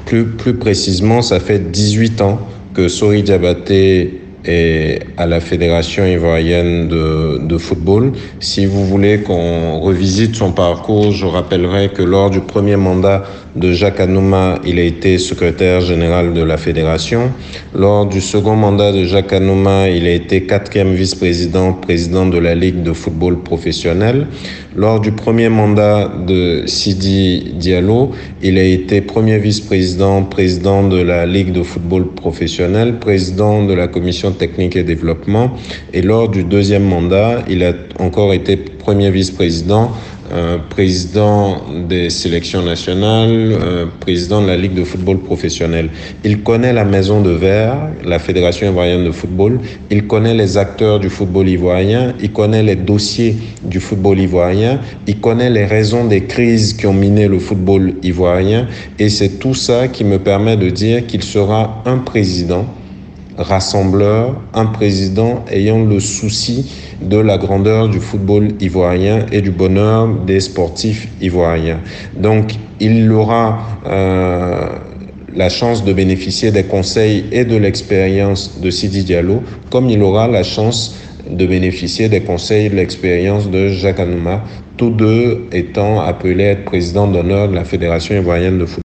Plus précisément, ça fait 18 ans que Sori Diabaté est à la Fédération ivoirienne de football. Si vous voulez qu'on revisite son parcours, je rappellerai que lors du premier mandat de Jacques Anouma, il a été secrétaire général de la fédération. Lors du second mandat de Jacques Anouma, il a été 4e vice-président, président de la Ligue de football professionnel. Lors du premier mandat de Sidi Diallo, il a été premier vice-président, président de la Ligue de football professionnel, président de la commission technique et développement. Et lors du deuxième mandat, il a encore été premier vice-président, président des sélections nationales, président de la Ligue de football professionnel. Il connaît la Maison de Verre, la Fédération ivoirienne de football. Il connaît les acteurs du football ivoirien. Il connaît les dossiers du football ivoirien. Il connaît les raisons des crises qui ont miné le football ivoirien. Et c'est tout ça qui me permet de dire qu'il sera un président rassembleur, un président ayant le souci de la grandeur du football ivoirien et du bonheur des sportifs ivoiriens. Donc, il aura la chance de bénéficier des conseils et de l'expérience de Sidi Diallo, comme il aura la chance de bénéficier des conseils et de l'expérience de Jacques Anouma, tous deux étant appelés à être présidents d'honneur de la Fédération ivoirienne de football.